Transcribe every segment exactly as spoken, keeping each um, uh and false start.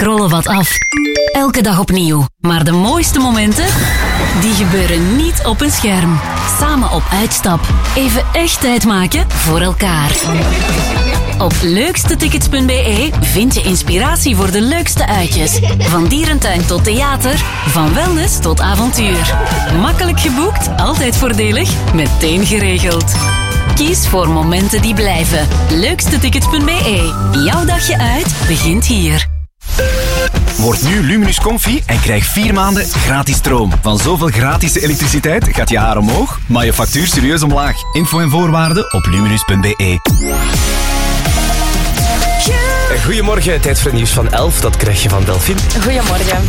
scrollen wat af. Elke dag opnieuw. Maar de mooiste momenten, die gebeuren niet op een scherm. Samen op uitstap. Even echt tijd maken voor elkaar. Op leukstetickets punt b e vind je inspiratie voor de leukste uitjes. Van dierentuin tot theater, van wellness tot avontuur. Makkelijk geboekt, altijd voordelig, meteen geregeld. Kies voor momenten die blijven. leukstetickets punt b e. Jouw dagje uit begint hier. Word nu Luminus Comfy en krijg vier maanden gratis stroom. Van zoveel gratis elektriciteit gaat je haar omhoog, maar je factuur serieus omlaag. Info en voorwaarden op luminus punt b e. Goedemorgen, tijd voor het nieuws van elf. Dat krijg je van Delphine. Goedemorgen.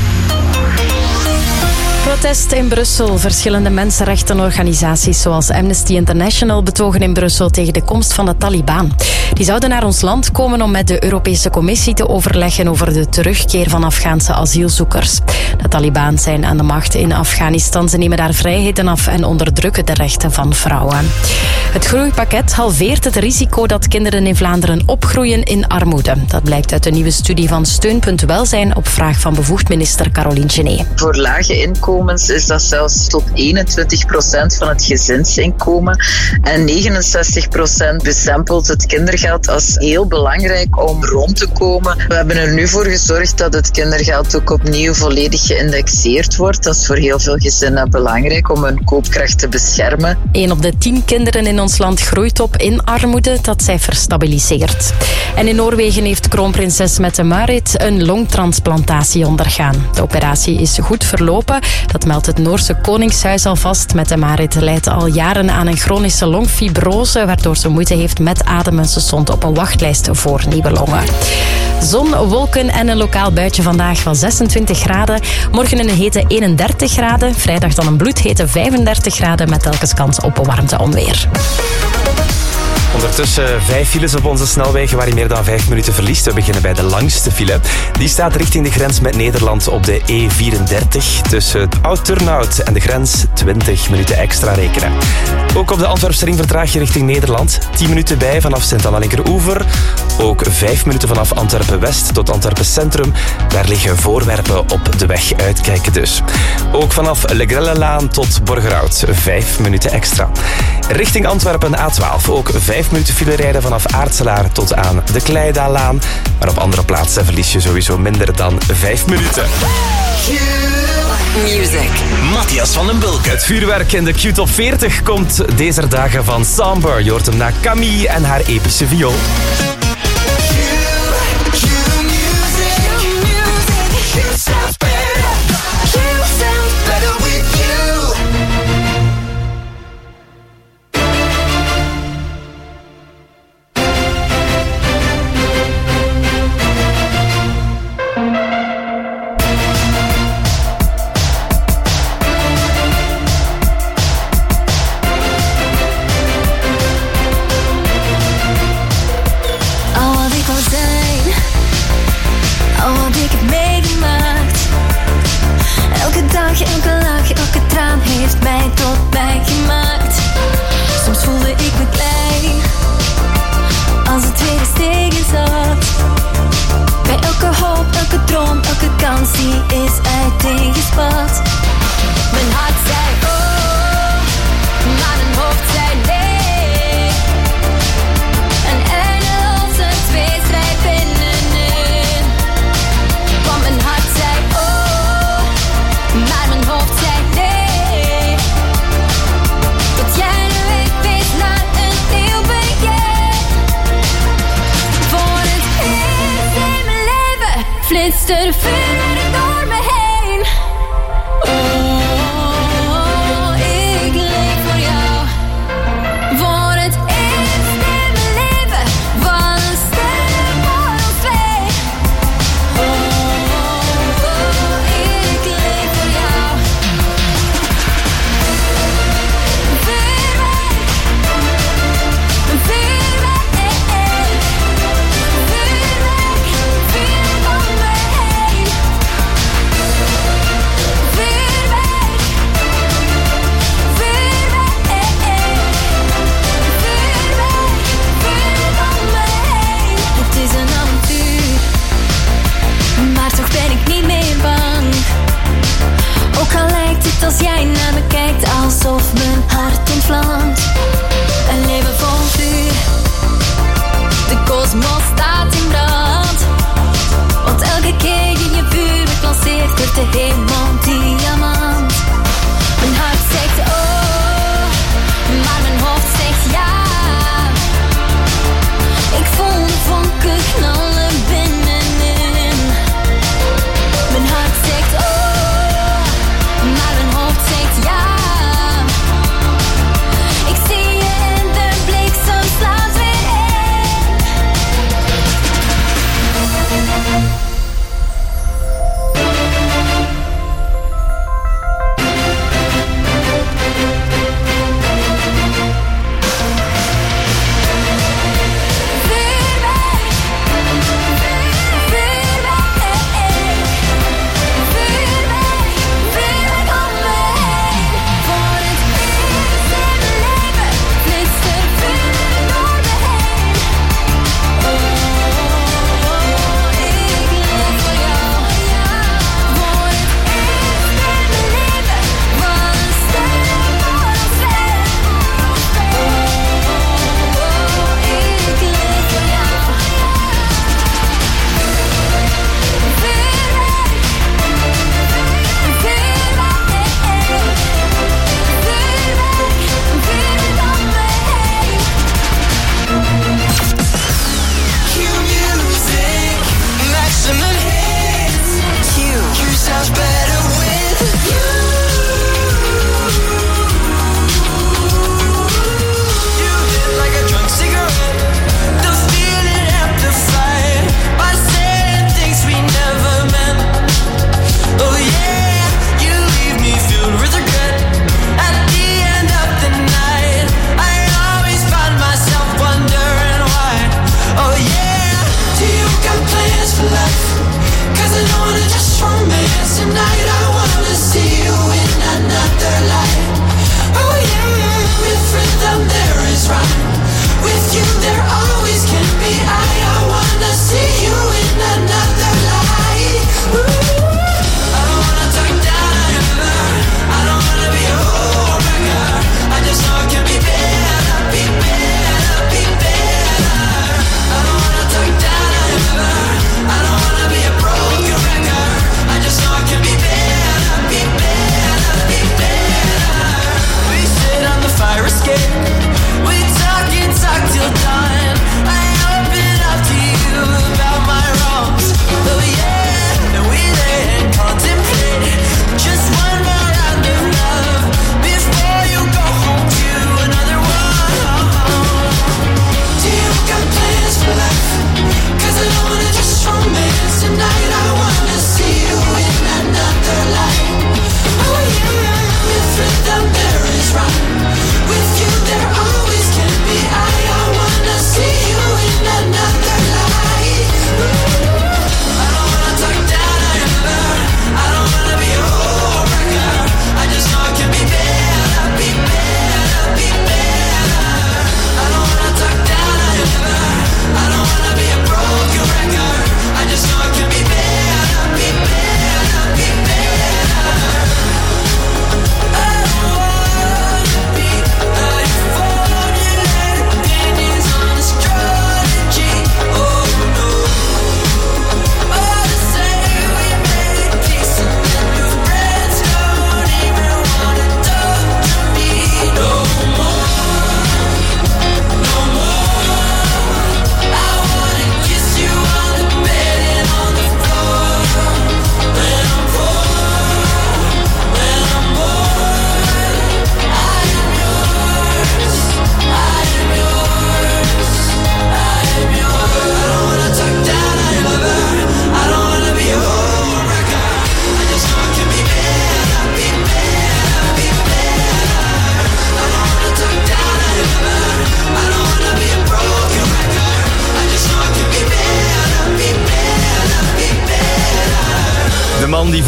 Protest in Brussel. Verschillende mensenrechtenorganisaties zoals Amnesty International betogen in Brussel tegen de komst van de Taliban. Die zouden naar ons land komen om met de Europese Commissie te overleggen over de terugkeer van Afghaanse asielzoekers. De Taliban zijn aan de macht in Afghanistan. Ze nemen daar vrijheden af en onderdrukken de rechten van vrouwen. Het groeipakket halveert het risico dat kinderen in Vlaanderen opgroeien in armoede. Dat blijkt uit een nieuwe studie van Steunpunt Welzijn op vraag van bevoegd minister Caroline Genet. Voor lage inkomens is dat zelfs tot eenentwintig procent van het gezinsinkomen. En negenenzestig procent bestempelt het kindergeld als heel belangrijk om rond te komen. We hebben er nu voor gezorgd dat het kindergeld ook opnieuw volledig geïndexeerd wordt. Dat is voor heel veel gezinnen belangrijk om hun koopkracht te beschermen. Een op de tien kinderen in ons land groeit op in armoede. Dat cijfer stabiliseert. En in Noorwegen heeft kroonprinses Mette-Marit een longtransplantatie ondergaan. De operatie is goed verlopen. Dat meldt het Noorse Koningshuis alvast. Mette-Marit lijdt al jaren aan een chronische longfibrose, waardoor ze moeite heeft met ademen. Ze stond op een wachtlijst voor nieuwe longen. Zon, wolken en een lokaal buitje vandaag van zesentwintig graden. Morgen een hete eenendertig graden. Vrijdag dan een bloedhete vijfendertig graden met telkens kans op warmte-onweer. Ondertussen vijf files op onze snelwegen waar je meer dan vijf minuten verliest. We beginnen bij de langste file. Die staat richting de grens met Nederland op de E vierendertig. Tussen Oud-Turnhout en de grens twintig minuten extra rekenen. Ook op de Antwerpse ring vertraag je richting Nederland. tien minuten bij vanaf Sint-Anna-Linkeroever. Ook vijf minuten vanaf Antwerpen-West tot Antwerpen Centrum. Daar liggen voorwerpen op de weg. Uitkijken dus. Ook vanaf Le Grellelaan tot Borgerhout. vijf minuten extra. Richting Antwerpen A twaalf. Ook vijf minuten file rijden vanaf Aartselaar tot aan de Kleidaalaan. Maar op andere plaatsen verlies je sowieso minder dan vijf minuten. Music. Matthias van den Bulk. Het vuurwerk in de Q-top veertig komt deze dagen van Samber. Je hoort hem na Camille en haar epische viool.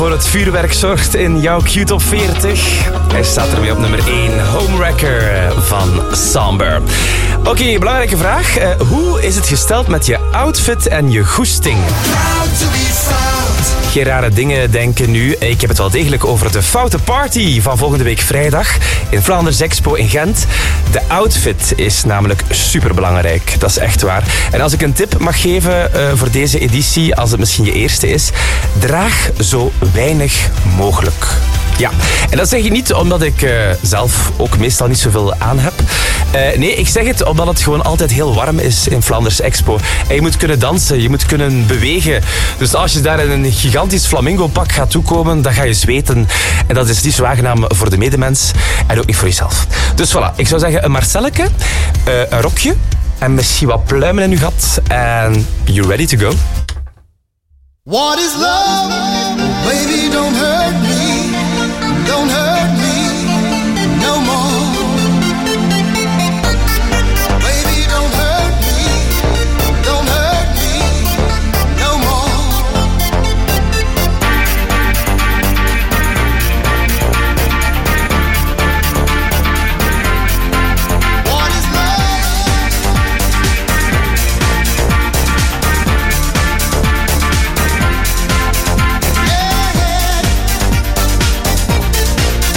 voor het vuurwerk zorgt in jouw Q-top veertig. Hij staat ermee op nummer één. Homewrecker van Somber. Oké, okay, belangrijke vraag. Uh, hoe is het gesteld met je outfit en je goesting? Geen rare dingen denken nu. Ik heb het wel degelijk over de Foute Party van volgende week vrijdag in Vlaanders Expo in Gent. De outfit is namelijk superbelangrijk. Dat is echt waar. En als ik een tip mag geven uh, voor deze editie, als het misschien je eerste is, draag zo weinig mogelijk. Ja, en dat zeg ik niet omdat ik uh, zelf ook meestal niet zoveel aan heb. Uh, nee, ik zeg het omdat het gewoon altijd heel warm is in Vlaanders Expo. En je moet kunnen dansen, je moet kunnen bewegen. Dus als je daar in een gigantisch flamingo-pak gaat toekomen, dan ga je zweten. En dat is niet zo aangenaam voor de medemens en ook niet voor jezelf. Dus voilà, ik zou zeggen een Marcelleke, uh, een rokje en misschien wat pluimen in je gat. En you ready to go? What is love? Baby, don't hurt me. Don't hurt me no more. Baby, don't hurt me. Don't hurt me no more. What is love? Yeah, yeah.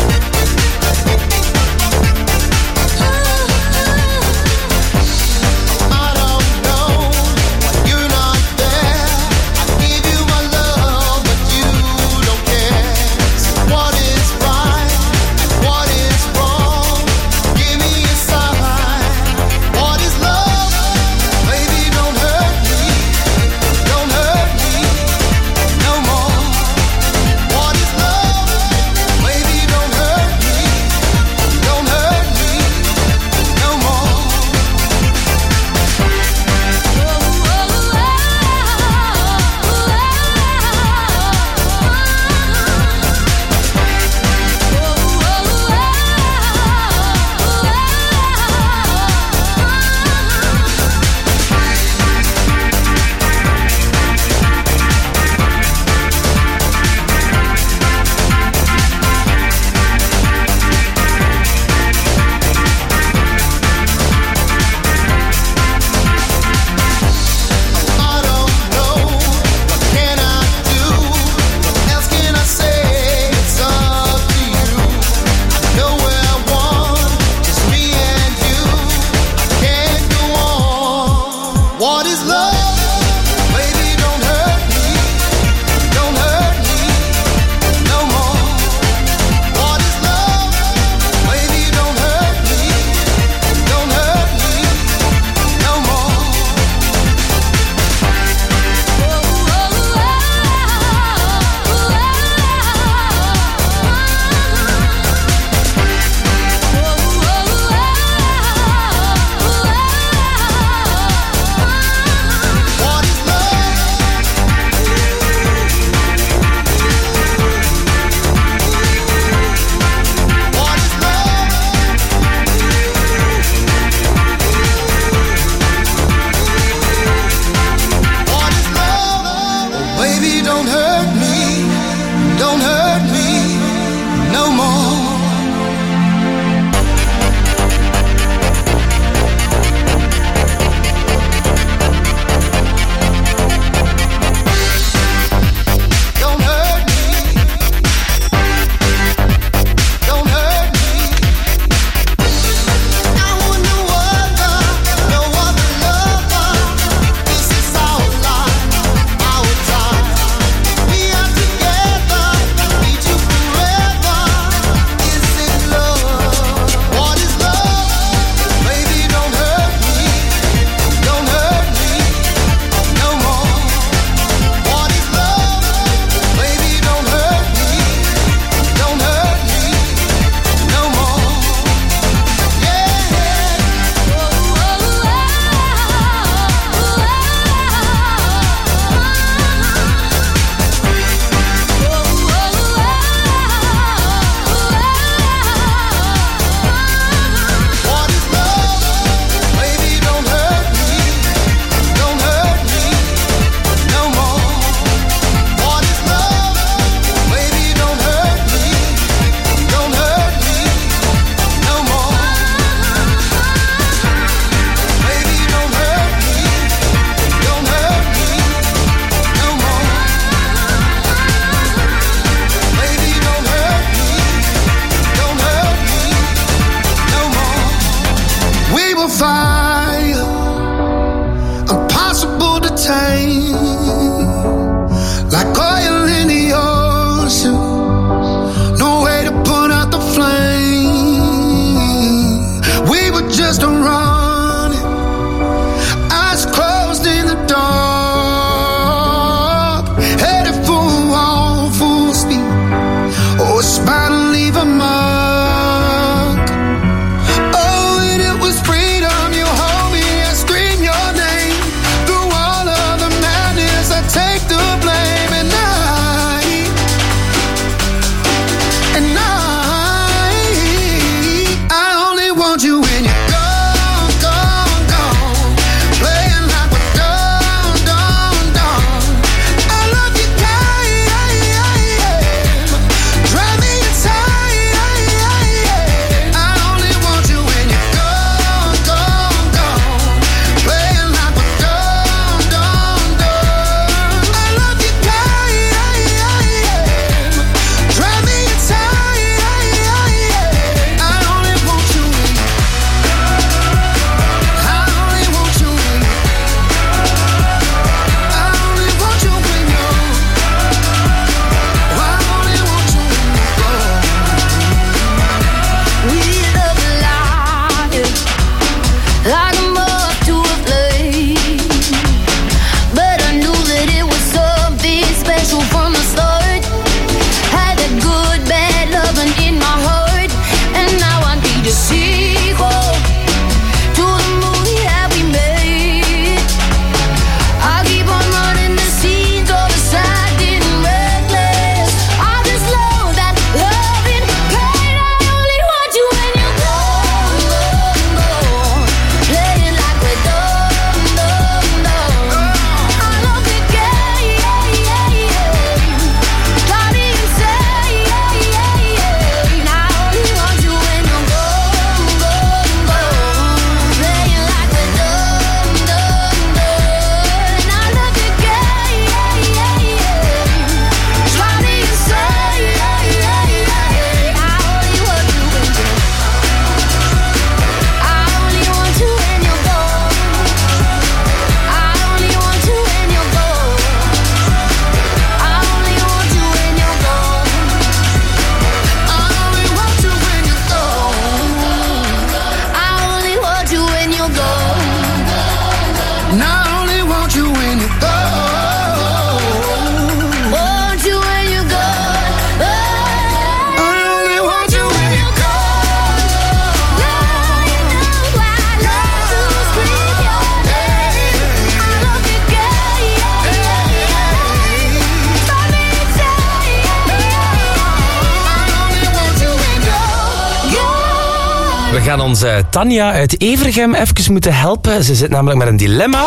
We gaan onze Tanja uit Evergem even moeten helpen. Ze zit namelijk met een dilemma.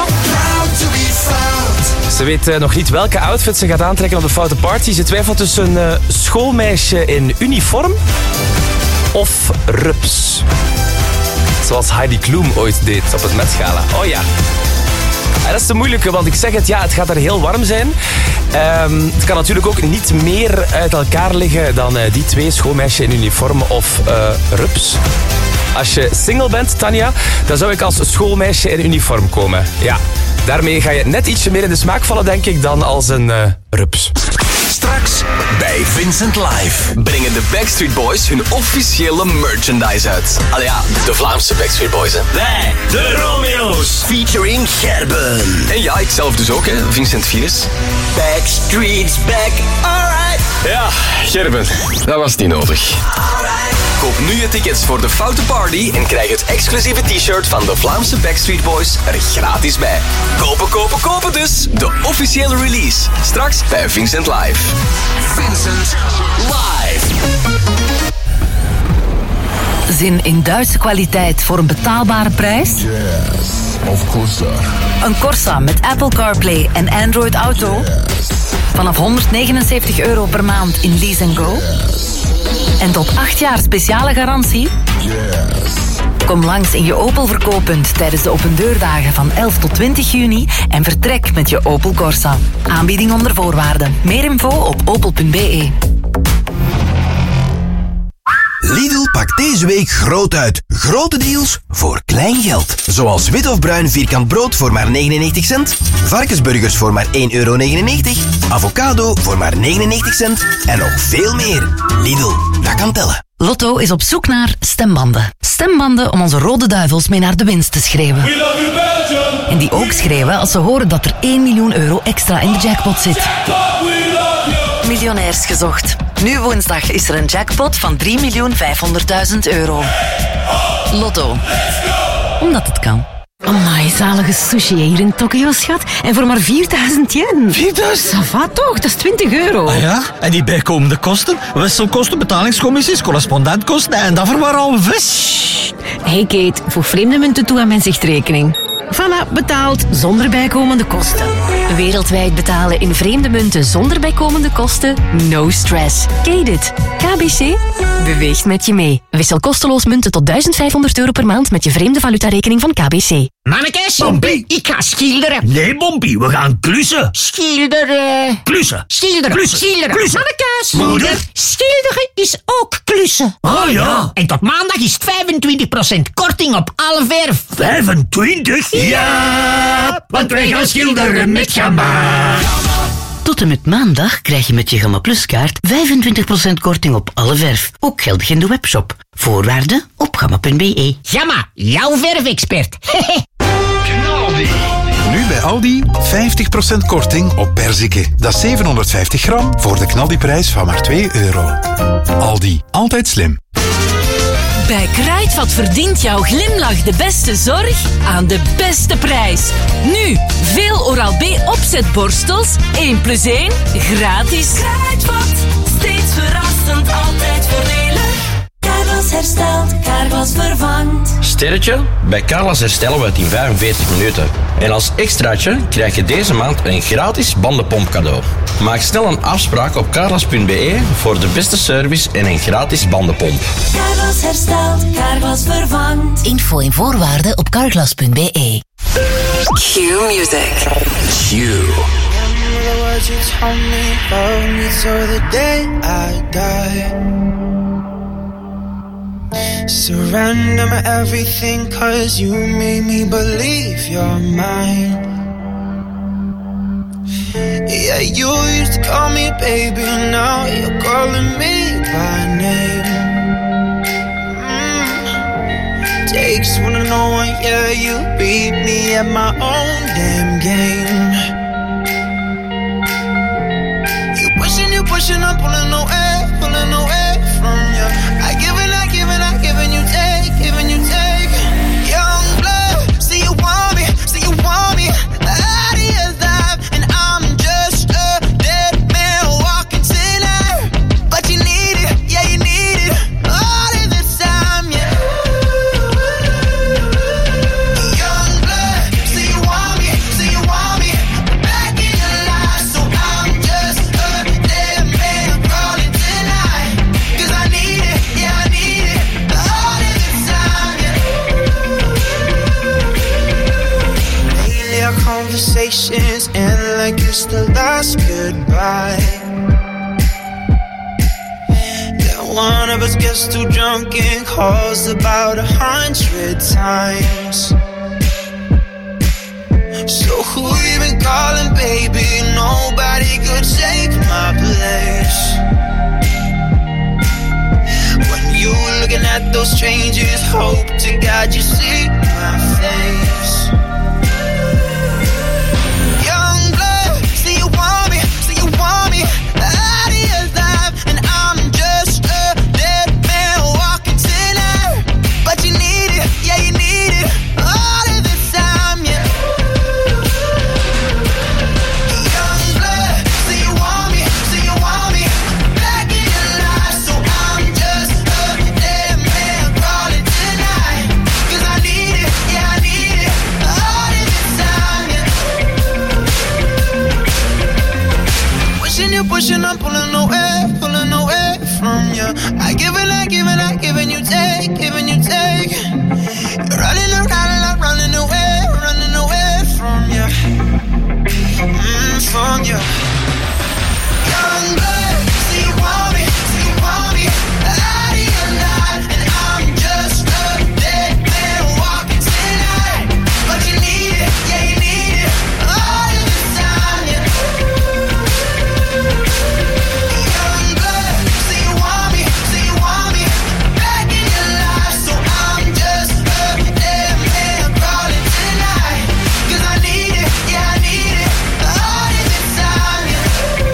Ze weet uh, nog niet welke outfit ze gaat aantrekken op de foute party. Ze twijfelt tussen een uh, schoolmeisje in uniform of rups. Zoals Heidi Klum ooit deed op het Met Gala. Oh ja. En dat is de moeilijke, want ik zeg het, ja, het gaat er heel warm zijn. Um, het kan natuurlijk ook niet meer uit elkaar liggen dan uh, die twee, schoolmeisje in uniform of uh, rups. Als je single bent, Tanja, dan zou ik als schoolmeisje in uniform komen. Ja, daarmee ga je net ietsje meer in de smaak vallen, denk ik, dan als een uh, rups. Straks bij Vincent Live brengen de Backstreet Boys hun officiële merchandise uit. Allee ja, de Vlaamse Backstreet Boys, hè. Wij, de Romeo's. Featuring Gerben. En ja, ikzelf dus ook, hè, Vincent Virus. Backstreet's back, alright. Ja, Gerben, dat was niet nodig. Alright. Koop nu je tickets voor de Foute Party en krijg het exclusieve t-shirt van de Vlaamse Backstreet Boys er gratis bij. Kopen, kopen, kopen dus. De officiële release. Straks bij Vincent Live. Vincent Live. Zin in Duitse kwaliteit voor een betaalbare prijs? Yes, of course. Een Corsa met Apple CarPlay en Android Auto? Yes. Vanaf honderdnegenenzeventig euro per maand in Lease and Go? Yes. En tot acht jaar speciale garantie? Yes. Kom langs in je Opel verkooppunt tijdens de opendeurdagen van elf tot twintig juni en vertrek met je Opel Corsa. Aanbieding onder voorwaarden. Meer info op opel punt b e. Lidl pakt deze week groot uit. Grote deals voor klein geld. Zoals wit of bruin vierkant brood voor maar negenennegentig cent. Varkensburgers voor maar één euro negenennegentig. Avocado voor maar negenennegentig cent. En nog veel meer. Lidl, dat kan tellen. Lotto is op zoek naar stembanden. Stembanden om onze rode duivels mee naar de winst te schreeuwen. We love you, Belgium. En die ook schreeuwen als ze horen dat er één miljoen euro extra in de jackpot zit. We love you. Miljonairs gezocht. Nu woensdag is er een jackpot van drie miljoen vijfhonderdduizend euro. Lotto. Omdat het kan. Amai, zalige sushi hier in Tokio, schat. En voor maar vierduizend yen. vierduizend? Ça va toch, dat is twintig euro. Ah ja? En die bijkomende kosten? Wisselkosten, betalingscommissies, correspondentkosten en dat voor al vis. Hey Kate, voeg vreemde munten toe aan mijn zichtrekening. Voilà, betaald zonder bijkomende kosten. Wereldwijd betalen in vreemde munten zonder bijkomende kosten? No stress. Kate it. K B C beweegt met je mee. Wissel kosteloos munten tot duizend vijfhonderd euro per maand met je vreemde valutarekening van K B C. Mannekes, Bompie. ik ga schilderen. Nee, Bompie, we gaan klussen. Schilderen. Klussen. Schilderen. Klussen. Schilderen. Klussen. Mannekes. Moeder. Schilderen is ook klussen. Oh ja. En tot maandag is het vijfentwintig procent korting op alle verf. vijfentwintig? Ja, want wij gaan schilderen met Gamma. Tot en met maandag krijg je met je Gamma Plus kaart vijfentwintig procent korting op alle verf. Ook geldig in de webshop. Voorwaarden op gamma punt b e. Gamma, jouw verfexpert. Nu bij Aldi vijftig procent korting op perziken. Dat is zevenhonderdvijftig gram voor de knaldiprijs van maar twee euro. Aldi, altijd slim. Bij Kruidvat verdient jouw glimlach de beste zorg aan de beste prijs. Nu, veel Oral-B opzetborstels, één plus één, gratis. Kruidvat, steeds verrassend, altijd voordelig. Carglass herstelt, Carglass vervangt. Sterretje? Bij Carglass herstellen we het in vijfenveertig minuten. En als extraatje krijg je deze maand een gratis bandenpomp cadeau. Maak snel een afspraak op carglass punt b e voor de beste service en een gratis bandenpomp. Carglass herstelt, Carglass vervangt. Info en voorwaarden op carglass punt b e. Q Music. Q. Surrender my everything, cause you made me believe you're mine. Yeah, you used to call me baby, now you're calling me by name. Mm. Takes one to know one, yeah, you beat me at my own damn game. You pushing, you pushing, I'm pulling away, pulling away from you. I give it, I give it, I give it, you take, giving you take. Young blood, see you want me, see you want me out of your life, and I'm just a dead man walking sinner. But you need it, yeah, you need it all of this time, yeah. kiss the last goodbye. Yeah, one of us gets too drunk and calls about a hundred times. So who you been calling, baby? Nobody could take my place. When you looking at those strangers, hope to God you see my face. Young blood, see you want me, see you want me out of your life, and I'm just a dead man walking tonight. But you need it, yeah you need it, all of the time, yeah. Young blood, see you want me, see you want me back in your life, so I'm just a dead man calling tonight. 'Cause I need it, yeah I need it, all of the time, yeah. Wishing you pushing, I'm pulling away, pulling away from you. I give it, I give it, I give it, you take, giving you take. You're running around and I'm running away, running away from you, mm, from you. Young blood, see you want me, see you want me out of your life, and I'm just a dead man walking tonight. But you need it, yeah you need it, all of the time, yeah. Young blood, see you want me, see you want me back in your life, so I'm just a dead man calling tonight. 'Cause I need it, yeah I need it, all of the time, yeah.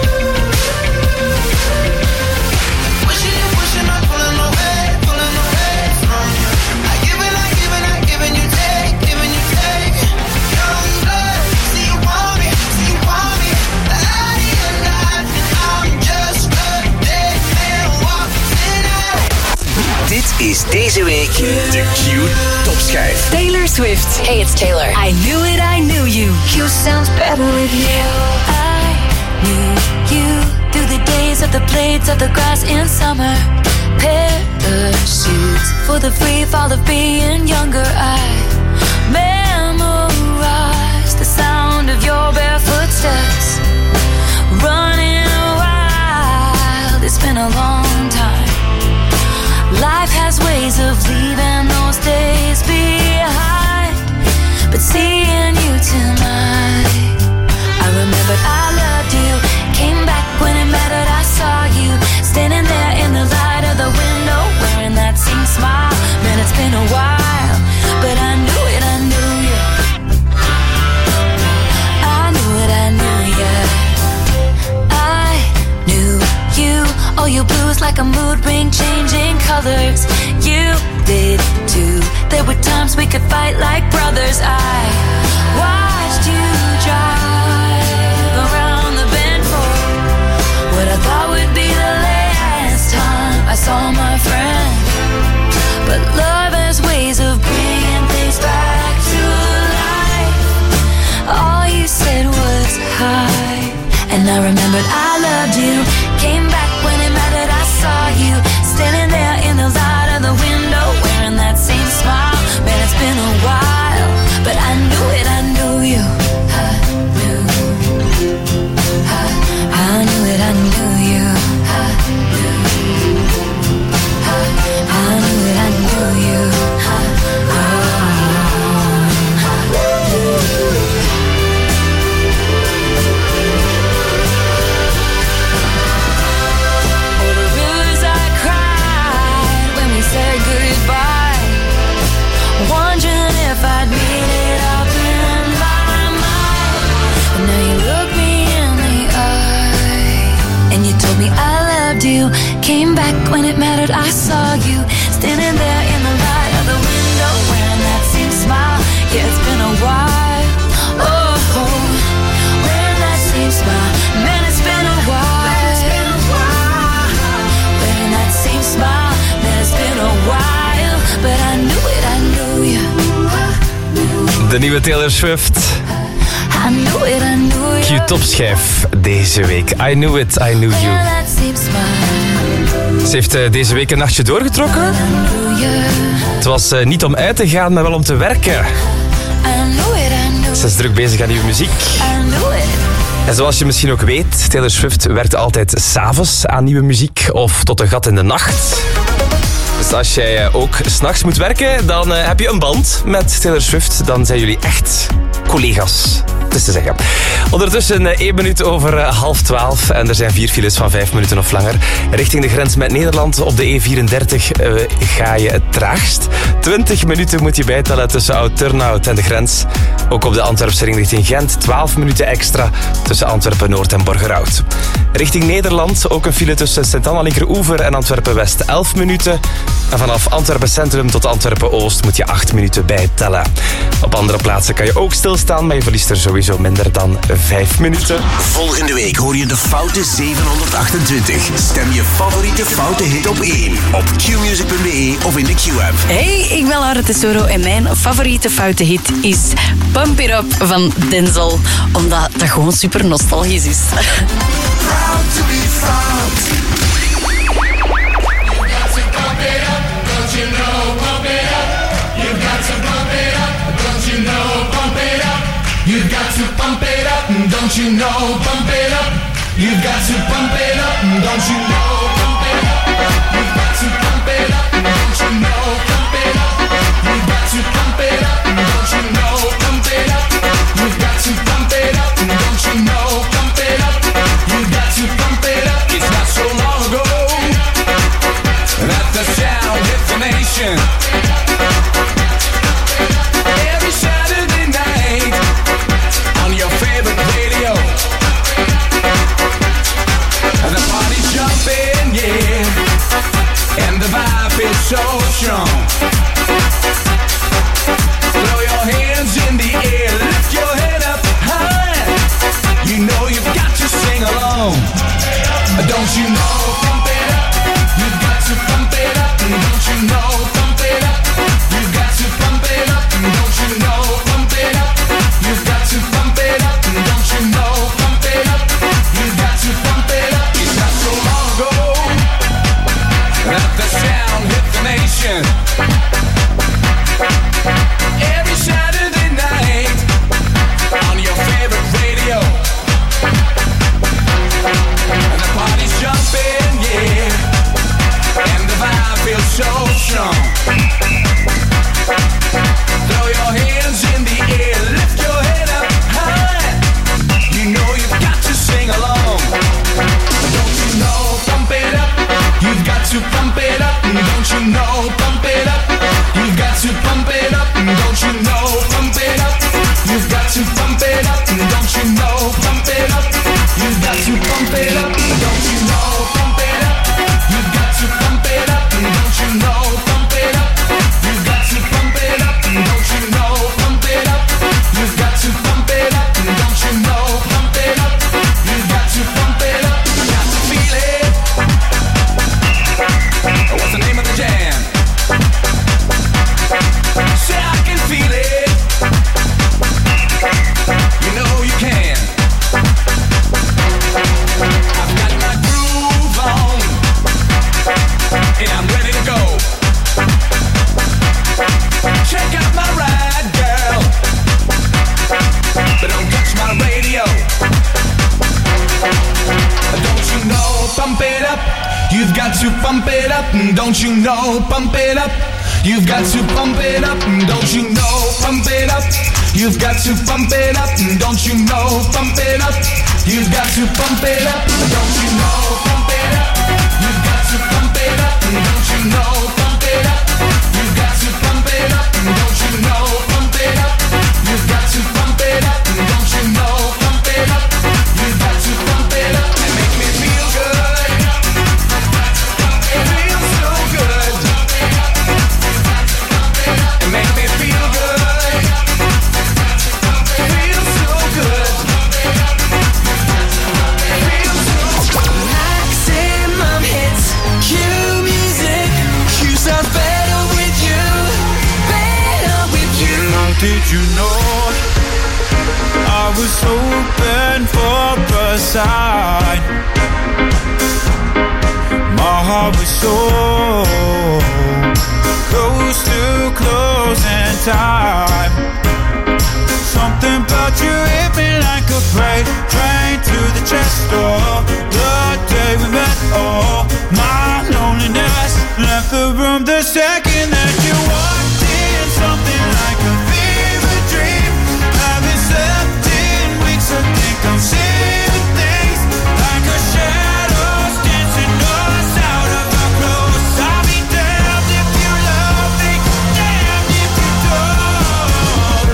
Pushing you, pushing, I'm pulling away, pulling away from you. I give it, I give it, I give it, you take, giving you take. Young blood, see you want me, see you want me out of your life, and I'm just a dead man walking tonight. Dit is deze week de Q Topschijf. Taylor Swift. Hey, it's Taylor. I knew it, I knew you. Q sounds better with you. I knew you through the days of the blades of the grass in summer. Parachutes for the free fall of being younger. I memorized the sound of your barefoot steps. Running wild, it's been a long time. Life has ways of leaving those days behind. But seeing you tonight, I remembered I loved you. Came back when it mattered, I saw you standing there in the light of the window, wearing that same smile. Man, it's been a while, but I knew it, I knew you. I knew it, I knew you. I knew you. Oh, your blues like a mood ring, changing colors. You did too. There were times we could fight like brothers. I watched you drive around the bend for what I thought would be the last time I saw my friend. But love has ways of bringing things back to life. All you said was hi, and I remembered I loved you. Came back when it mattered, I saw you standing there in the light of the window, wearing that same smile. Man, it's been a while, but I knew it, I knew you. I knew, I, I knew it, I knew you. I knew, I, I knew it, I knew you. I, oh, I knew. Said goodbye, wondering if I'd made it up in my mind. And now you look me in the eye, and you told me I loved you. Came back when it mattered, I saw you standing there in the light of the window, wearing that same smile. Yeah, it's been a while. Oh, wearing that same smile. Man, it's been a while. Wearing that same smile. It's been a while, but I knew it, I knew you. De nieuwe Taylor Swift. I knew it, I knew you. Q-topschijf deze week. I knew it, I knew you. Ze heeft uh, deze week een nachtje doorgetrokken. Het was uh, niet om uit te gaan, maar wel om te werken. Ze is druk bezig aan nieuwe muziek. En zoals je misschien ook weet, Taylor Swift werkt altijd 's avonds aan nieuwe muziek of tot een gat in de nacht. Dus als jij ook 's nachts moet werken, dan heb je een band met Taylor Swift. Dan zijn jullie echt collega's. Het is te zeggen. Ondertussen één minuut over half twaalf en er zijn vier files van vijf minuten of langer. Richting de grens met Nederland op de E vierendertig uh, ga je het traagst. twintig minuten moet je bijtellen tussen Oud-Turnhout en de grens. Ook op de Antwerpse ring richting Gent twaalf minuten extra tussen Antwerpen-Noord en Borgerhout. Richting Nederland ook een file tussen Sint-Anna Linkeroever en Antwerpen-West elf minuten. En vanaf Antwerpen Centrum tot Antwerpen-Oost moet je acht minuten bijtellen. Op andere plaatsen kan je ook stilstaan, maar je verliest er sowieso minder dan vijf minuten. Volgende week hoor je de Foute zevenhonderdachtentwintig. Stem je favoriete foute hit op één. Op q music punt b e of in de Q-app. Hey, ik ben Laura Tesoro en mijn favoriete foute hit is Pump It Up van Denzel. Omdat dat gewoon super nostalgisch is. Proud to be found. You've got to pump it up, don't you know, pump it up. You've got to pump it up, don't you know, pump it up. You've got to pump it up, don't you know, pump it up. You've got to pump it up, don't you know, pump it up. You've got to pump it up, don't you know, pump it up. You've got to pump it up. It's not so long ago that the sound hit the nation. Every Saturday night on your favorite radio, and the party's jumping, yeah, and the vibe is so strong. Throw your hands in the air, lift your head up high. You know you've got to sing along. Don't you know, pump it up. You've got to pump it up. Don't you know, pump it up. You've got to pump it up. Don't you know, pump it up. You've got to pump it up. Don't you know, pump it up. You've got to pump it up. It's not so long ago that the sound hit the nation. Every Saturday night on your favorite radio, and the party's jumping, yeah, and the vibe feels so strong. Throw your hands in the air, lift your head up high. You know you've got to sing along. Don't you know, pump it up. You've got to pump it up. Don't you know, pump it up. You've got to pump it up. Don't you know, pump it up. You've got to pump it up. Don't you know, pump it up. You've got to pump it up. Don't you know, pump it up. You've got to pump it up. Don't you know, pump it up. You've got to pump it up. Don't you know, pump it up. You've got to pump it up. Don't you know, pump it up. You've got to pump it up. Got to feel it. What's the name of the jam? Say I can feel it. You know you can. I've got my groove on, and I'm ready to go. Check out my ride, girl, but don't touch my radio. Don't you know, pump it up. You've got to pump it up. Don't you know, pump it up. You've got to pump it up. Don't you know, pump it up. You've got to pump it up. Don't you know, pump it up. You've got to pump it up. Don't you know, pump it up. You've got to pump it up. Don't you know, pump it up. You've got to pump it up. Don't you know, pump it up. You've got to pump it up. Don't you know, pump it up. You've got to pump it up and make me feel good. It feels so good. And make me feel good. It feels so good. It feels so good. Maximum hits. Q music. Q sounds better with you. Better with you. Did you know I was hoping for a sign? My heart was so close to closing time. Something about but you hit me like a freight train to the chest door. The day we met, oh, my loneliness left the room the second that you walked in. Something like a fever dream. Haven't slept in weeks, I think I'm seeing things like a shadows dancing us out of our clothes. I'll be damned if you love me, damned if you don't.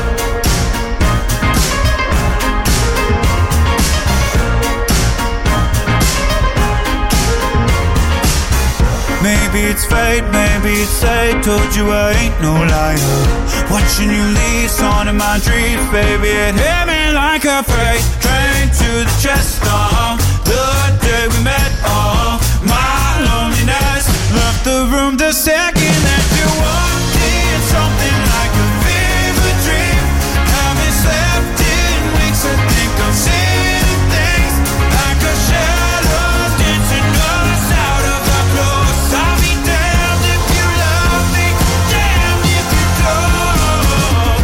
Maybe it's fate, maybe it's fate. Told you I ain't no liar. Watching you leave, on in my dreams, baby. It hit me like a freight train to the chest. Oh, the day we met. Oh, my loneliness left the room the second that you walked in. Something like a fever dream. Haven't slept in weeks. I think I'm seeing things like a shadow dancing us out of our clothes. I'll be damned if you love me, damned if you don't.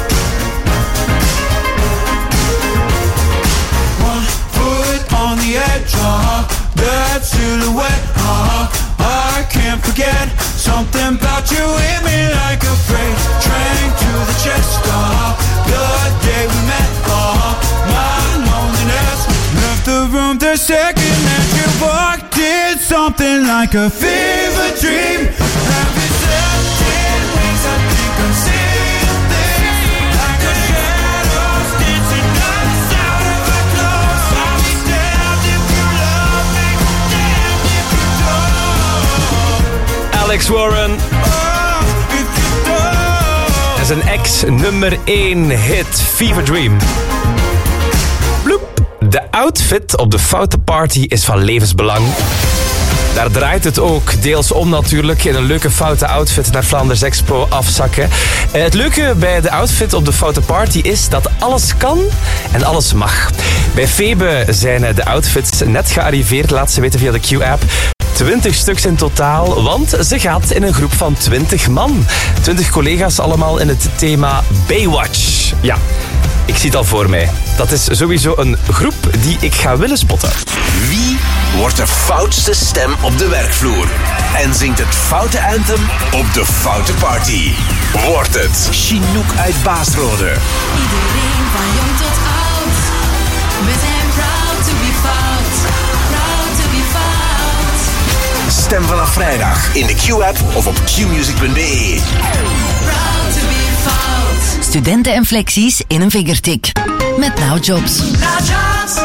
One foot on the edge, uh, that silhouette, uh, I can't forget. Something about you hit me like a freight train to the chest, uh, the day we met, uh, my loneliness left the room the second that you walked in. Something like a fever dream. Haven't slept in weeks, I think I'm seeing things like a shadows dancing us out of our clothes. I'll be damned if you love me, damned if you don't. Alex Warren. Oh, if you don't. En zijn ex nummer één hit, Fever Dream. Bloep. De outfit op de foute party is van levensbelang. Daar draait het ook deels om natuurlijk. In een leuke foute outfit naar Flanders Expo afzakken. Het leuke bij de outfit op de foute party is dat alles kan en alles mag. Bij Febe zijn de outfits net gearriveerd, laat ze weten via de Q-app. twintig stuks in totaal, want ze gaat in een groep van twintig man. twintig collega's allemaal in het thema Baywatch. Ja, ik zie het al voor mij. Dat is sowieso een groep die ik ga willen spotten. Wie wordt de foutste stem op de werkvloer? En zingt het foute anthem op de foute party? Wordt het Chinook uit Baasrode? Iedereen van jong tot oud. We zijn proud to be fout. Proud to be fout. Stem vanaf vrijdag in de Q-app of op q music punt b e. Proud to be fout. Studenten en flexies in een vingertik. Met Now Jobs. Now Jobs.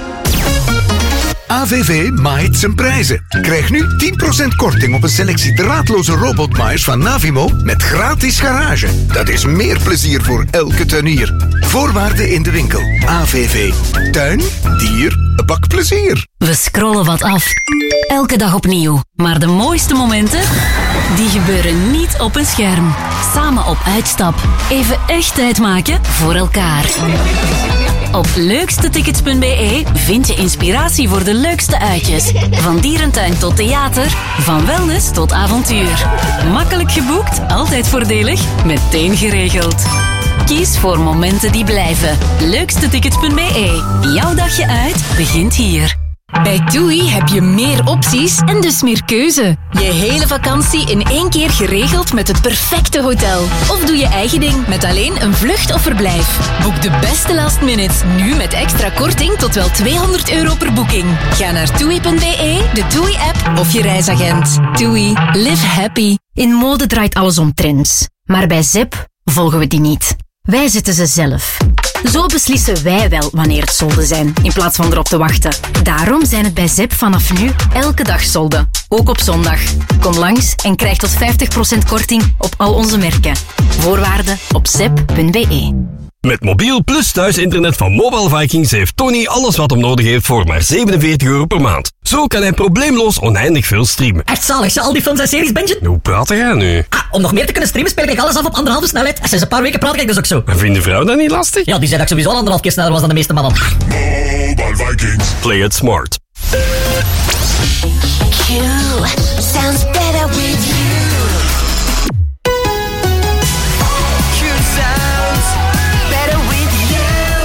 A V V maait zijn prijzen. Krijg nu tien procent korting op een selectie draadloze robotmaaiers van Navimo met gratis garage. Dat is meer plezier voor elke tuinier. Voorwaarden in de winkel. A V V. Tuin, dier, bakplezier. We scrollen wat af. Elke dag opnieuw. Maar de mooiste momenten, die gebeuren niet op een scherm. Samen op uitstap. Even echt tijd maken voor elkaar. Op leukstetickets punt b e vind je inspiratie voor de leukste uitjes. Van dierentuin tot theater, van wellness tot avontuur. Makkelijk geboekt, altijd voordelig, meteen geregeld. Kies voor momenten die blijven. leukstetickets punt b e. Jouw dagje uit begint hier. Bij TUI heb je meer opties en dus meer keuze. Je hele vakantie in één keer geregeld met het perfecte hotel. Of doe je eigen ding met alleen een vlucht of verblijf. Boek de beste last minutes nu met extra korting tot wel tweehonderd euro per boeking. Ga naar toei punt b e, de TUI-app of je reisagent. TUI. Live happy. In mode draait alles om trends. Maar bij Zep volgen we die niet. Wij zetten ze zelf. Zo beslissen wij wel wanneer het solden zijn, in plaats van erop te wachten. Daarom zijn het bij Zep vanaf nu elke dag solden. Ook op zondag. Kom langs en krijg tot vijftig procent korting op al onze merken. Voorwaarden op zep punt b e. Met mobiel plus thuisinternet van Mobile Vikings heeft Tony alles wat hem nodig heeft voor maar zevenenveertig euro per maand. Zo kan hij probleemloos oneindig veel streamen. Echt zalig, al die films en series, Benji? Hoe praat jij nu? Ah, om nog meer te kunnen streamen speel ik alles af op anderhalve snelheid. En sinds een paar weken praat ik dus ook zo. En vindt de vrouw dat niet lastig? Ja, die zei dat ik sowieso al anderhalf keer sneller was dan de meeste mannen. Mobile Vikings. Play it smart. Q sounds better with you. Q sounds better with you.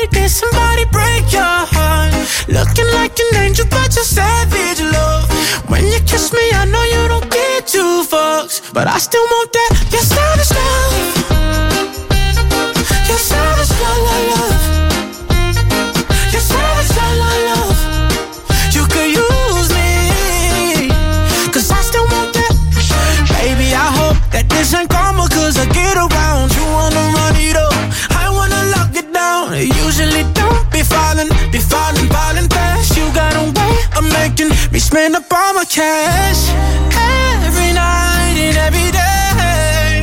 did somebody break your heart? Looking like an angel, but you're savage love. When you kiss me, I know you don't get two fucks, but I still want that. Your savage love. Your savage love, love, love. Your savage love, love, love. You could use me, cause I still want that. Baby, I hope that this ain't karma, cause I get around. You wanna run it up, I wanna lock it down. Usually don't be falling, be falling, falling fast. You got a way of making me spend up all my cash. Every night and every day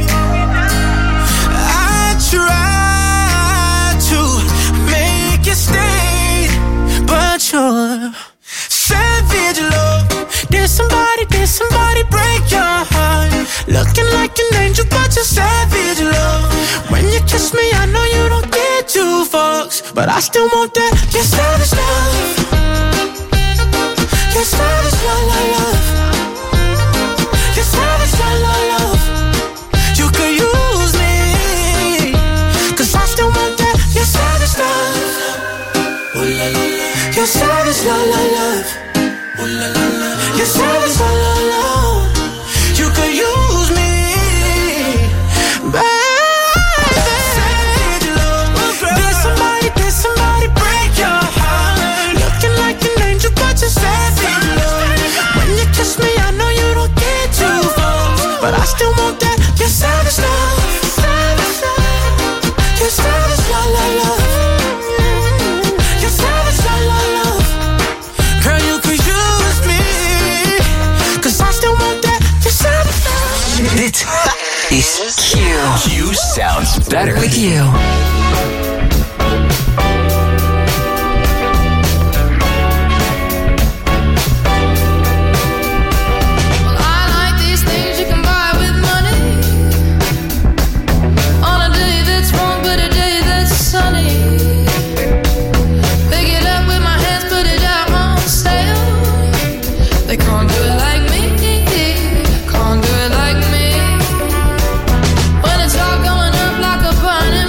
I try to make you stay, but you're savage love. Did somebody, did somebody break your heart? Looking like an angel, but you're savage love. When you kiss me, I know you don't get two fucks, but I still want that. Your savage love. Your savage love, love, love. Your savage love, love, love. You could use me, cause I still want that. Your savage love. Ooh la la la. Your savage love, love, love. Ooh la la la. Your savage love, love, love. You could use me, baby. Savage love. Did somebody, did somebody break your heart? Looking like an angel, but you're savage love. When you kiss me, I know you don't get two fucks, but I still want that. Your savage love. Your savage love, love, love. Your savage love, love, love. Girl, you could use me, cause I still want that. Your savage love. Dit is Q. Q sounds better with you. When it's all going up like a burning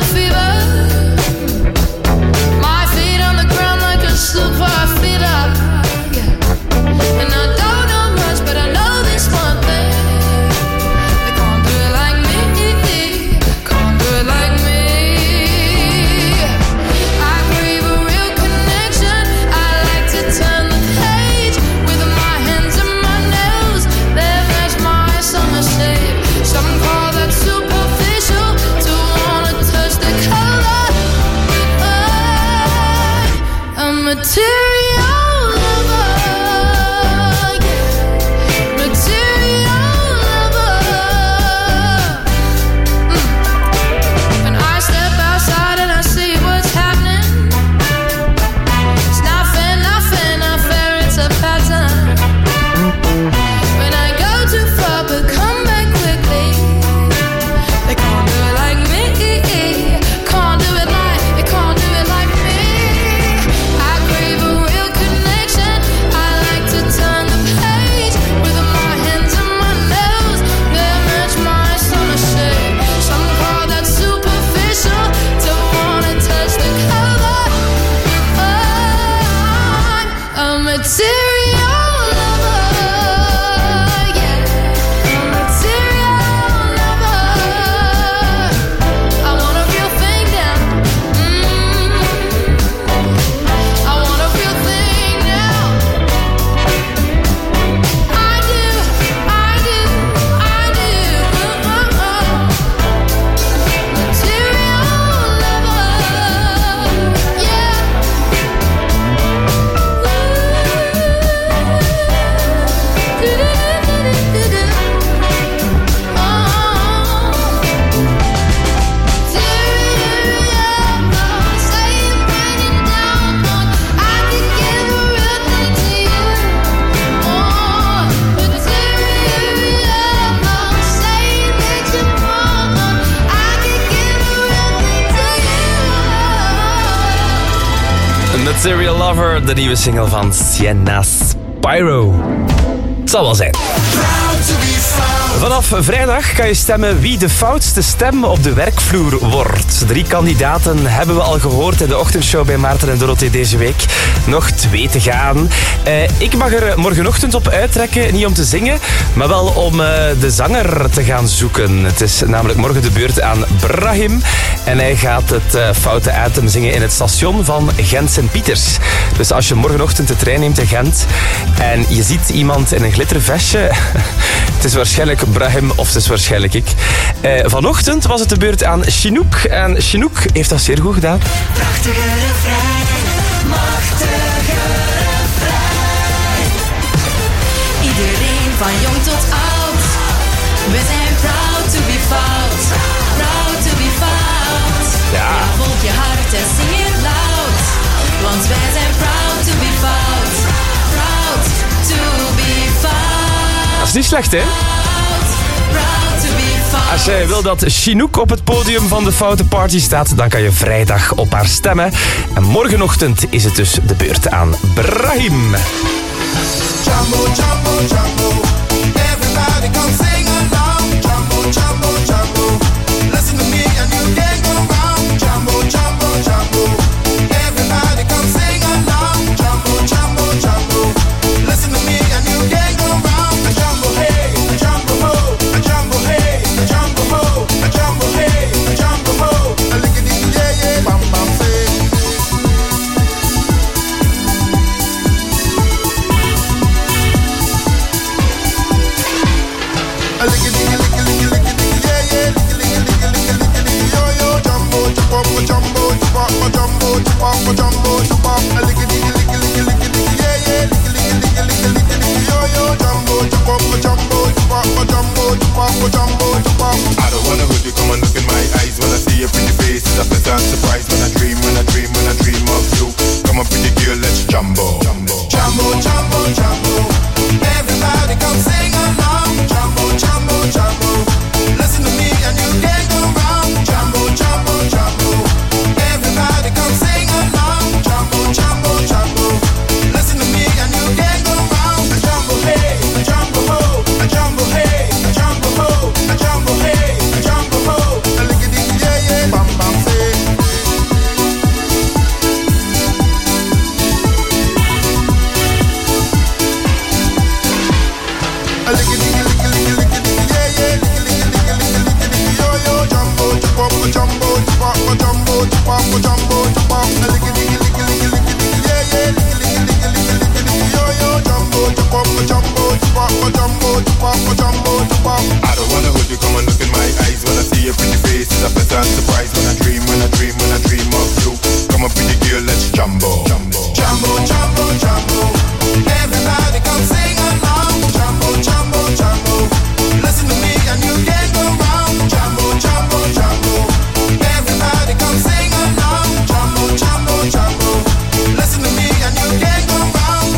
Material Lover, de nieuwe single van Sienna Spyro. Het zal wel zijn. Vanaf vrijdag kan je stemmen wie de foutste stem op de werkvloer wordt. Drie kandidaten hebben we al gehoord in de ochtendshow bij Maarten en Dorothee deze week. Nog twee te gaan. Uh, ik mag er morgenochtend op uittrekken, niet om te zingen, maar wel om uh, de zanger te gaan zoeken. Het is namelijk morgen de beurt aan Brahim. En hij gaat het uh, foute anthem zingen in het station van Gent-Sint-Pieters. Dus als je morgenochtend de trein neemt in Gent en je ziet iemand in een glittervestje, het is waarschijnlijk Brahim of het is waarschijnlijk ik. Uh, vanochtend was het de beurt aan Chinook. En Chinook heeft dat zeer goed gedaan. Prachtige refrein, machtige refrein. Iedereen van jong tot oud. We zijn proud to be fout. Proud to be fout. Ja. Ja, volg je hart en zing het luid. Want wij zijn proud to be fout. Proud to be fout. Dat is niet slecht, hè? Als jij wil dat Chinook op het podium van de Foute Party staat, dan kan je vrijdag op haar stemmen. En morgenochtend is het dus de beurt aan Brahim. Jumbo, jumbo, jumbo. Everybody come sing along. Jumbo, jumbo, jumbo. Listen to me and you can't go wrong. Jumbo, jumbo, jumbo. Everybody come sing along. Jumbo, jumbo, jumbo. Listen to me and you can't go wrong. A jumbo hey, a jumbo ho, a jumbo hey, a jumbo ho, a jumbo hey, a jumbo ho. A lickety yeah yeah, bam bam say. A lickety lickety lickety lickety yeah yeah, lickety lickety lickety lickety yo yo. Jumbo, jumbo, jumbo, jumbo, jumbo, jumbo, jumbo, jumbo. A lickety lickety lickety lickety yeah yeah, lickety lickety lickety lickety yo yo. Jumbo, jumbo, jumbo, jumbo, jumbo, jumbo, jumbo, jumbo. I don't wanna hurt you, come and look in my eyes when I see your pretty face. It's a pleasant surprise when I dream, when I dream, when I dream of you. Come on, pretty girl, let's jumbo, jumbo, jumbo, jumbo, jumbo. Everybody come sing along. Jumbo, jumbo, jumbo. Listen to me and you can't go wrong. Jumbo, jumbo, jumbo. Everybody come sing along. Jumbo, jumbo, jumbo. Listen to me and you can't go wrong. A jumbo hey, a jumbo ho, a jumbo hey, a jumbo ho, a jumbo hey, a jumbo ho. A lickety yeah yeah, bam bam say. A lickety lickety lickety yeah yeah, lickety lickety lickety lickety yo yo. Jumbo, jumbo, jumbo, jumbo, jumbo, jumbo, jumbo, jumbo. A lickety lickety lickety yeah yeah, lickety lickety lickety yo yo. Jumbo, jumbo, jumbo, jumbo, jumbo, jumbo, jumbo, jumbo. I don't wanna hold you, come and look in my eyes when I see your pretty face. It's a pleasant surprise when I dream, when I dream, when I dream of you. Come on, pretty girl, let's jumbo, jumbo, jumbo, jumbo, jumbo. Everybody come sing along. Jumbo, jumbo, jumbo. Listen to me and you can't go wrong. Jumbo, jumbo, jumbo. Everybody come sing along. Jumbo, jumbo, jumbo. Listen to me and you can't go wrong.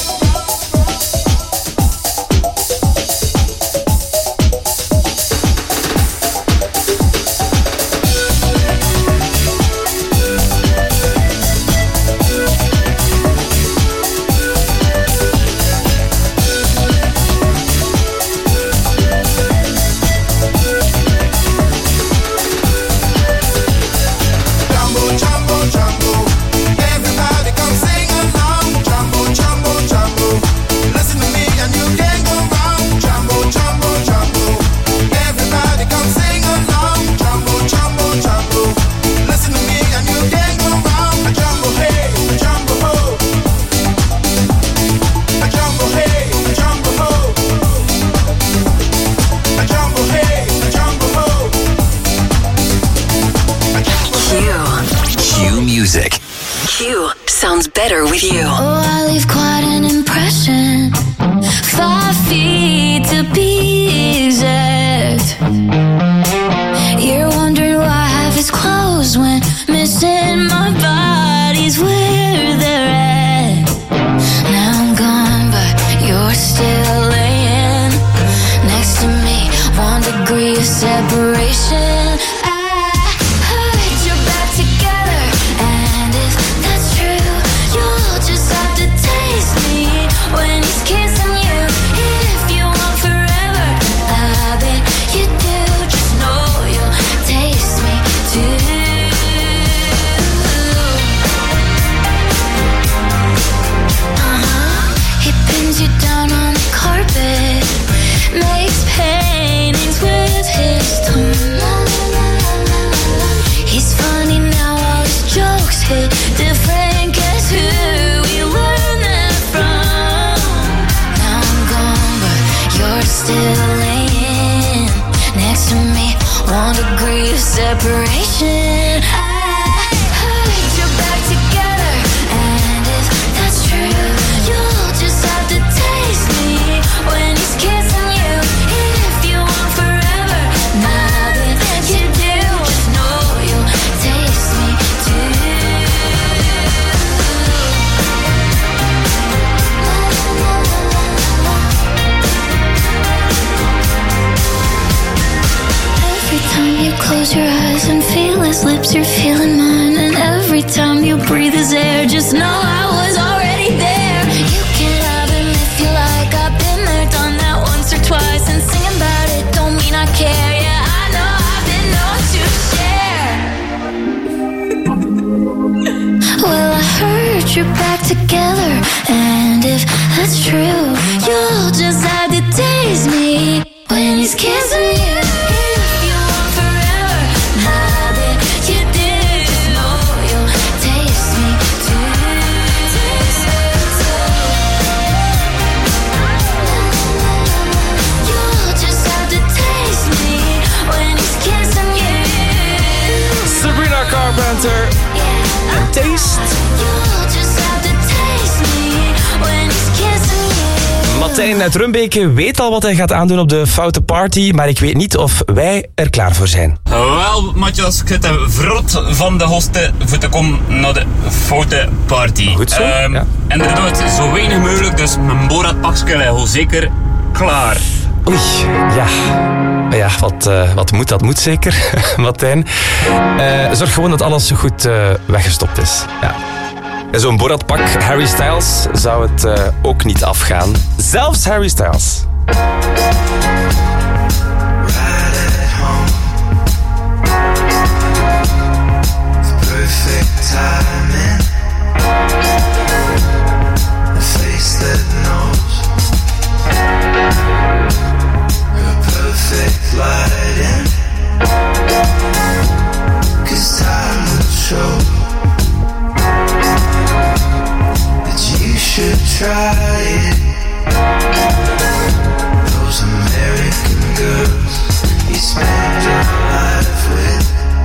Jumbo, jumbo, jumbo. Everybody come sing along. Jumbo, jumbo, jumbo. Listen to me and you can't go wrong. Jumbo, jumbo, jumbo. Everybody come sing along. Jumbo, jumbo, jumbo. Listen to me and you can't go wrong. A jumbo hey, a jumbo ho. A jumbo hey, a jumbo ho. A jumbo hey, a jumbo ho. Q Music. Q sounds better with you. Oh, I leave quite an impression. Five feet to be exact. You're wondering why I have his clothes when missing my body's where they're at. Now I'm gone, but you're still laying next to me. One degree of separation. When he's kissing you, separation. I put you back together, and if that's true, you'll just have to taste me when he's kissing you. If you want forever, now that you do, just know you'll taste me too. Every time you close your eyes and feel his lips, you're feeling mine. And every time you breathe his air, just know I was already there. You can have him if you like. I've been there, done that once or twice. And singing about it don't mean I care. Yeah, I know I've been known to share. Well, I heard you're back together, and if that's true, you'll just have to taste me when he's kissing you. Carpenter en Taste. Martijn uit Rumbeke weet al wat hij gaat aandoen op de foute party, maar ik weet niet of wij er klaar voor zijn. Wel, Matthias, ik zit er vrot van de hosten voor te komen naar de foute party. Goed zo, um, ja. Inderdaad, zo weinig mogelijk, dus mijn Borat-pakje ligt al zeker klaar. Oei, ja. Ja, wat, uh, wat moet, dat moet zeker, Martijn. Uh, zorg gewoon dat alles goed uh, weggestopt is. Ja. En zo'n Borat-pak, Harry Styles, zou het uh, ook niet afgaan. Zelfs Harry Styles. Lighting, 'cause time will show that you should try it. Those American girls you spend your life with,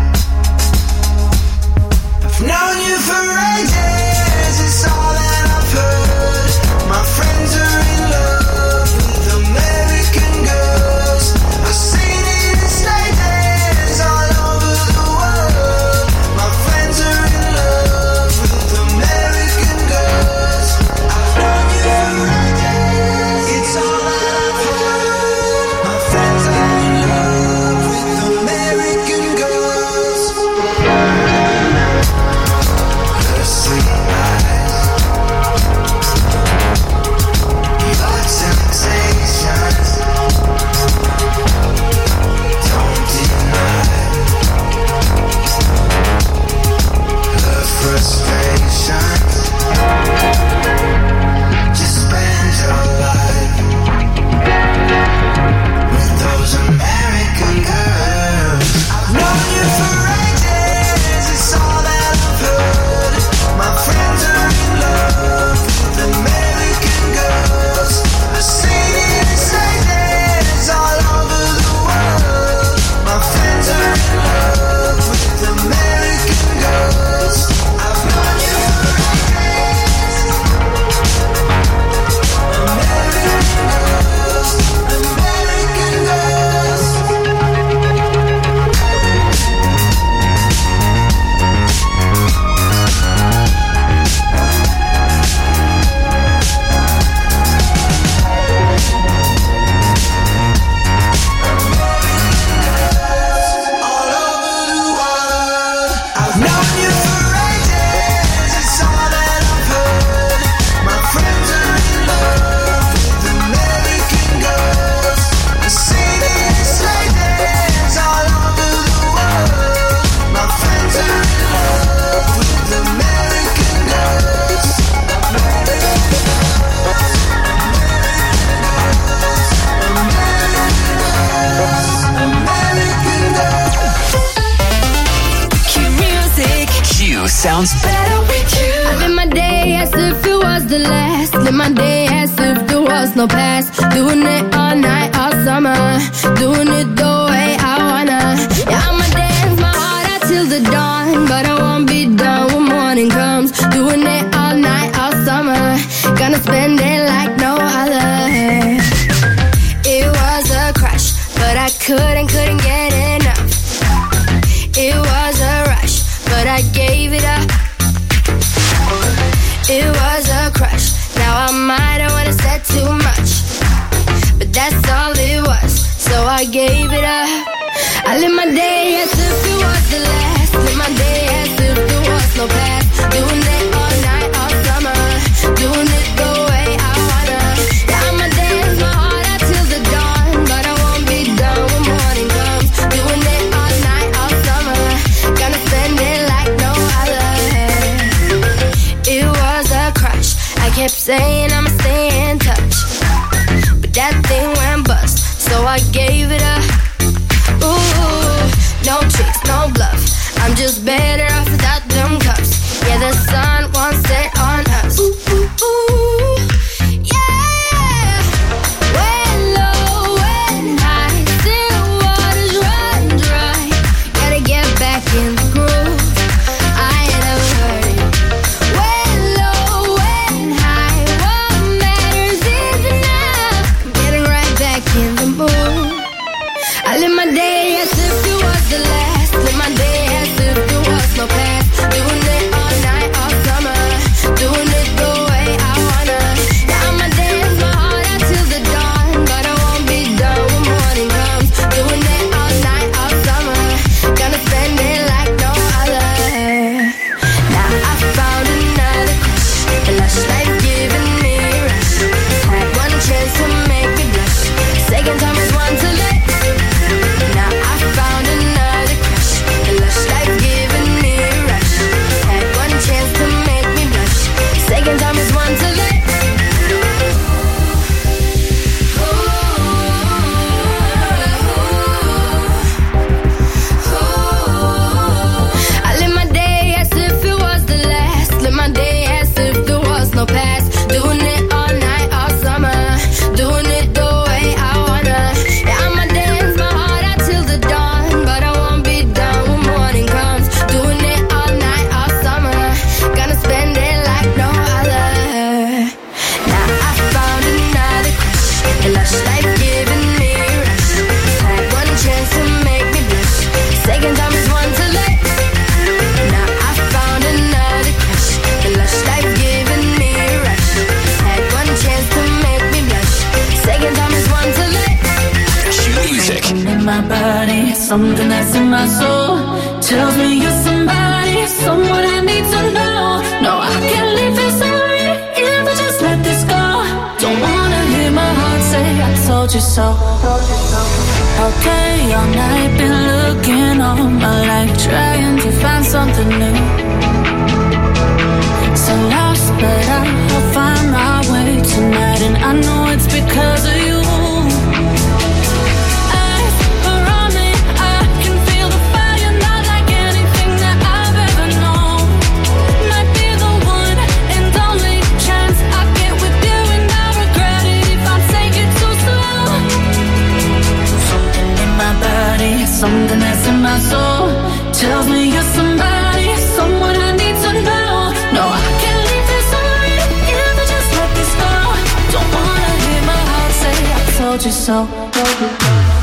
I've known you for ages, it's all that I've heard. My friends are in love with American girls. I've seen it in stages all over the world. My friends are in love with American girls. I've known you for ages, it's all that I've heard. My friends are in love with American girls. Her sweet eyes, your temptations, don't deny her frustrations. Just spend your life with those American girls. I've known you for ages, it's all that I've heard. My friends are in love with American girls. I've seen it in stages all over the world. My friends are in love with American girls. I've known you for ages. American girls, American girls. All over the world. I've known you for ages, it's all that I've heard. My friends are in love with American girls. I've seen it in stages all over the world. My friends are in love with American girls. American girls, American girls. Cue music. Q sounds better with you. I live my day as if it was the last. Live my day as if there was no past. Doing it all night, all summer. Doing it the way I wanna. Yeah, I'ma dance my dawn, but I won't be done when morning comes. Doing it all night, all summer. Gonna spend it like no other. It was a crush, but I couldn't, couldn't get enough. It was a rush, but I gave it up. It was a crush. Now I might have wanna said too much, but that's all it was, so I gave it up. I live my day as if it was the last. Live my day as if there was no past. Doing it all night, all summer. Doing it the way I wanna. Yeah, I'ma dance my heart out till the dawn, but I won't be done when morning comes. Doing it all night, all summer. Gonna spend it like no other. It was a crush. I kept saying I'ma stay in touch, but that thing went bust, so I gave it up. Ooh, no tricks, no bluff. I'm just better off without them cuffs. Yeah, the sun won't set on us. Ooh, ooh, ooh, yeah. When low, when high, still waters run dry. Gotta get back in the groove. I ain't never heard it. When low, when high, what matters is enough. I'm getting right back in the mood. I live my day as if it was the last. Live my day as if there was no past. Doing it all night, all summer. Doing it the way I wanna. Yeah, I'ma dance my heart out till the dawn, but I won't be done when morning comes. Doing it all night, all summer. Gonna spend it like no other. Now I found another crush. A lush life giving me a rush. Had one chance to make me blush. Second time is one to let. Now I found another crush. A lush life giving me a rush. Had one chance to make me blush. Second time is one to let. I live my day as if it was the last. Live my day as if there was no past. Doing it all night, all summer. Doing it the way I wanna. Yeah, I'ma dance my heart out till the dawn, but I won't be done when morning comes. Doing it all night, all summer. Gonna spend it like no other. Now I found another crush. A lush life giving me a rush. Had one chance to make me blush. Second time is one to let. Now I found another crush. A lush life giving me a rush. Had one chance to make me blush. Second time is one to let. Music. In my body, something that's in my soul tells me you're somebody, someone I need to know. No, I can't leave this already if I just let this go. Don't wanna hear my heart say I told you so. Okay, all night been looking all my life, trying to find something new. So lost, but I'll find my way tonight, and I know it's because of you. Eyes are on me, I can feel the fire, not like anything that I've ever known. Might be the one and only chance I get with you, and I regret it if I take it too slow. Something in my body, something that's in my soul tells me you're somebody, someone I need to know. No, I can't leave this already if I just let this go. Don't wanna hear my heart say I told you so.